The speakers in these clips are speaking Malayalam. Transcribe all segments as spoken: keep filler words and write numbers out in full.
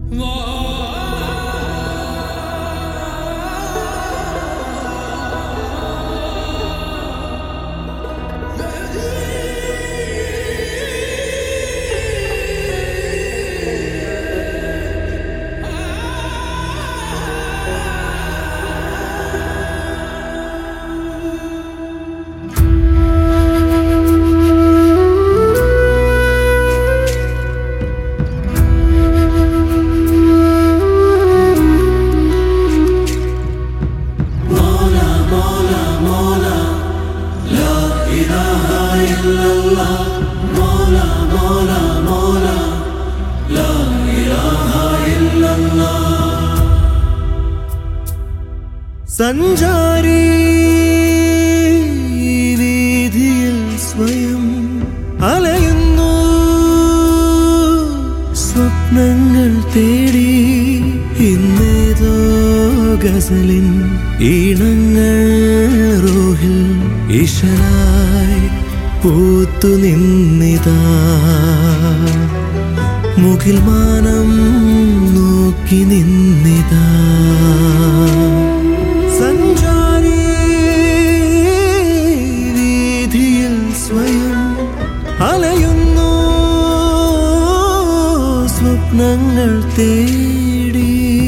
സഞ്ചാരി വീതിയിൽ സ്വയം അലയുന്നു സ്വപ്നങ്ങൾ തേടി ഇന്നേതോ ഗസലിൻ ഈണങ്ങൾ റൂഹിൽ ഇശലായി പൂത്തു നിന്നിതാ മുകിൽ മാനം നോക്കി നിന്നിതാ സഞ്ചാരി വീതിയിൽ സ്വയം അലയുന്നു സ്വപ്നങ്ങൾ തേടി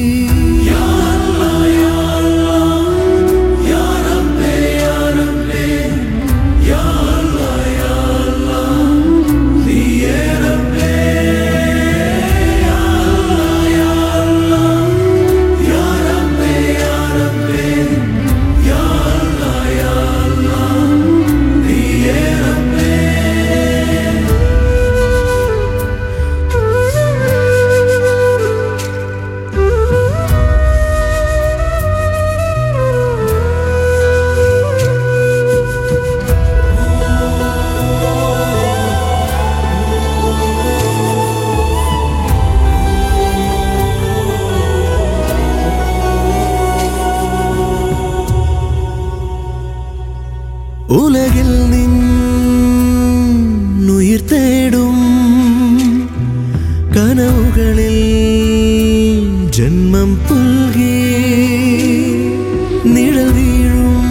ഉലകിൽ നിന്നുയിർ തേടും കനവുകളിൽ ജന്മം പുൽകി നിഴൽ വീഴും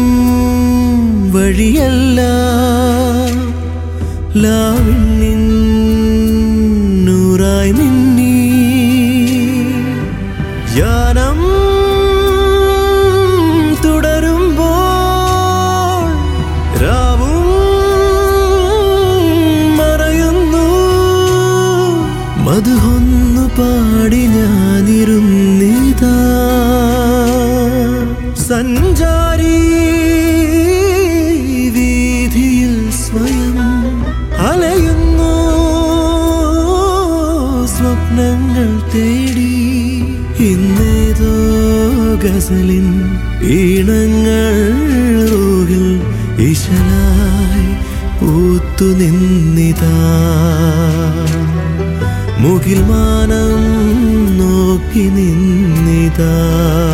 വഴിയല്ല ലാവിന്നിൻ നൂറായി നിന്നി യാനം മധുഹൊന്നു പാടി ഞാനിരുന്നിതാ സഞ്ചാരി വീതിയിൽ സ്വയം അലയുന്നു സ്വപ്നങ്ങൾ തേടി ഇന്നേതോ ഗസലിൻ ഈണങ്ങൾ റൂഹിൽ ഇശലായി പൂത്തു നിന്നിതാ മുകിൽ മാനം നോക്കി നിന്നിതാ